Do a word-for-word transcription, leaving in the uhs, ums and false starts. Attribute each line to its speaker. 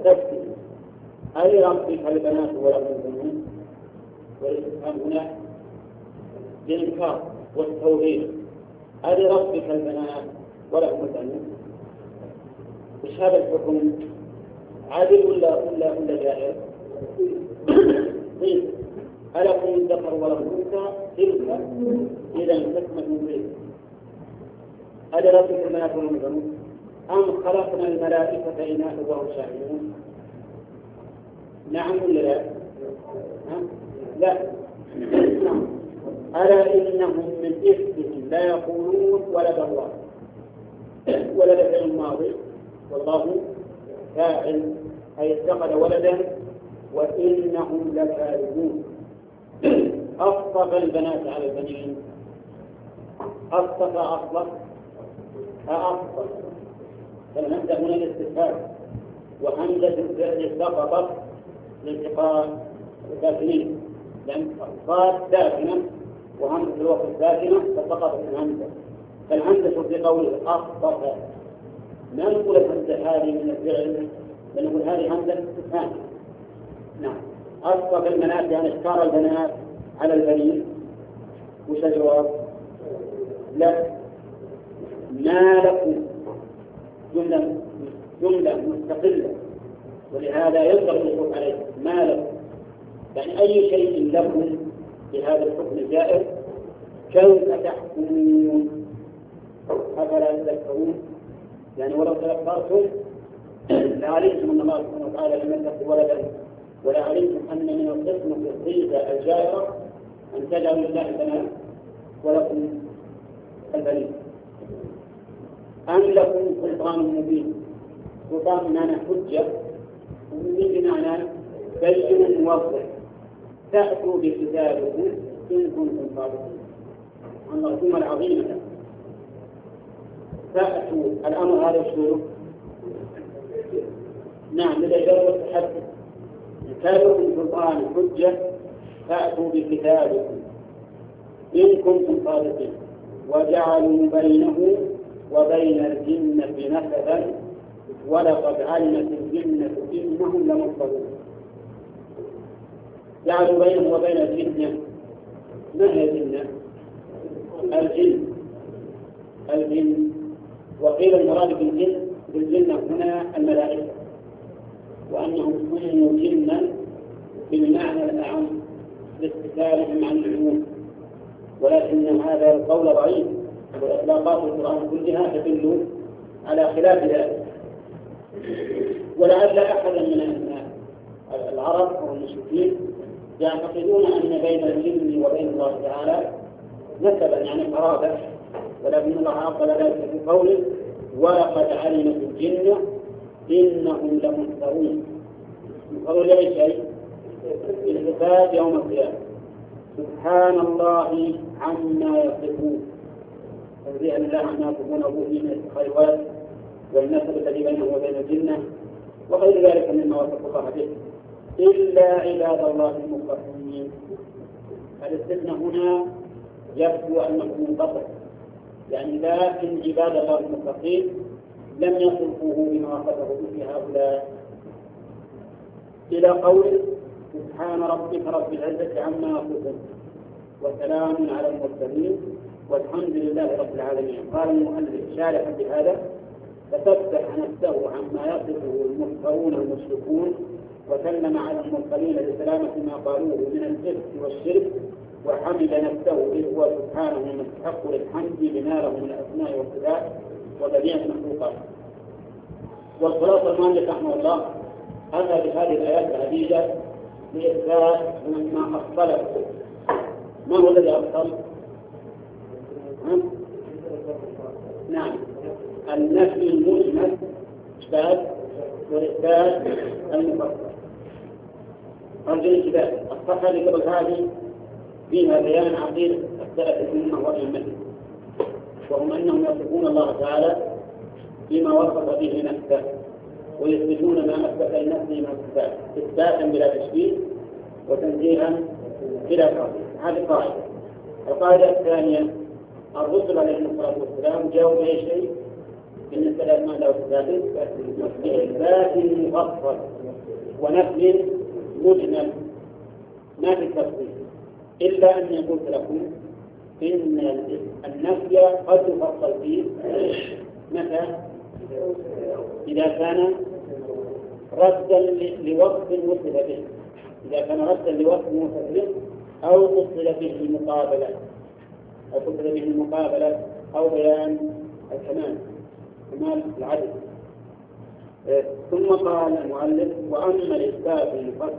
Speaker 1: تستفتي ألربك البنات ولهم البنون؟ والاستفهام هنا للإنكار والتوبيخ. ألربك البنات ولهم البنون؟ مش هذا الحكم عادل ولا ولا ولا جائر؟ طيب ألكم الذكر وله الأنثى؟ تلك إذا تكمل به. ألربك البنات ولهم البنون؟ أم خلقنا الملائكة إناثا وهم شاهدون؟ نعم ولا لا؟ لا. ألا إنهم من إفكهم لا يقولون ولد الله، ولد فعل الماضي والله فاعل أي اتخذ ولدا وإنهم لكاذبون. أصطفى البنات على البنين. أصطفى أصلا أصطفى فالهمزة هنا الاستفهام، وهمزة الفعل سقطت لالتقاء الساكنين، لأن صاد ساكنة وهمزة الوقت ساكنة فسقطت الهمزة. فالهمزة في قوله أصطفى ما نقول الهمزة هذه من الفعل، بل نقول هذه همزة استفهام. نعم. أصطفى البنات يعني اختار البنات على البنين. وش الجواب؟ لا. ما لكم جملة جملة مستقلة، ولهذا يلزم الحكم عليه. ما لكم يعني أي شيء لكم بهذا الحكم الجائر، كيف تحكمون أفلا تذكرون؟ يعني ولو تذكرتم لعلمتم أن الله سبحانه وتعالى لم يتخذ ولدا، ولا علمتم أن من القسم في الصيغة الجائرة أن تجعلوا لله البنات ولكم البنين. أم لكم سلطان مبين؟ سلطان بمعنى حجة، ومبين بمعنى بين واضح. تأتوا بكتابكم إن كنتم صادقين. المرسومة العظيمة تأتوا الأمر هذا الشروط. نعم لدى التحدث. كتابكم سلطان حجة فأتوا بكتابكم إن كنتم صادقين. وجعلوا بينه وبين الجنة نسبا ولقد علمت الجنة إنهم لمحضرون. جعلوا بينه وبين الجنة. ما هي الجنة؟ الجن الجن وقيل المراد بالجن بالجنة هنا الملائكة، وأنهم كانوا جنا بالمعنى الأعم لاستثارهم عن العموم، ولكن هذا القول ضعيف، والإطلاقات القرآن كلها تدل على خلاف ذلك. ولعل أحدا من العرب أو المشركين يعتقدون أن بين الجن وبين الله تعالى نسبا يعني قرابة، ولكن الله عقل ذلك في قوله ولقد علمت الجن إنهم لمحضرون. قالوا لي شيء الحساب يوم القيامة. سبحان الله عما يصفون، تنزيها لله عما يصفون به من الخيرات والنسب الذي بينه وبين الجنة وغير ذلك مما وصف الله به، إلا عباد الله المخلصين. الاستثناء هنا يبدو أنه منقطع، يعني لكن عباد الله المخلصين لم يصفوه بما وصفه به هؤلاء، إلى قول سبحان ربك رب العزة عما يصفون وسلام على المرسلين والحمد لله رب العالمين. قال المؤلف شارحا بهذا فسبح نفسه عما يصفه المفترون المشركون وسلم على المرسلين لسلامة ما قالوه من الإثم والشرك، وحمد نفسه إذ هو سبحانه مستحق للحمد بما له من الأسماء والصفات وبديع المخلوقات. والخلاصة المؤلف رحمه الله أتى بهذه الآيات العديدة لإثبات ما أصله. ما هو الذي أصل؟ نعم النفي المجمل إثبات والإثبات المفصل. أرجو الانتباه، الصفحة اللي قبل هذه فيها بيان عقيدة السلف الأمة وأئمته، وهم أنهم يصفون الله تعالى بما وصف به نفسه ويثبتون ما أثبت لنفسه من الصفات إثباتا بلا تشبيه وتنزيها بلا تعطيل. هذه قاعدة. القاعدة الثانية الرسل عليهم الصلاة والسلام جاءوا بأي شيء؟ بالنسبة لما لو ذات بإثبات مفصل ونفي مجمل ما في التفصيل، إلا أن يقول لكم إن النفي قد يفصل فيه متى؟ إذا كان ردا لوصف وصف به، إذا كان ردا لوصف وصف به أو قصد به المقابلة أو قصد به المقابلة أو بيان الكمال كمال العدل. ثم قال المؤلف: وأما الإثبات المفصل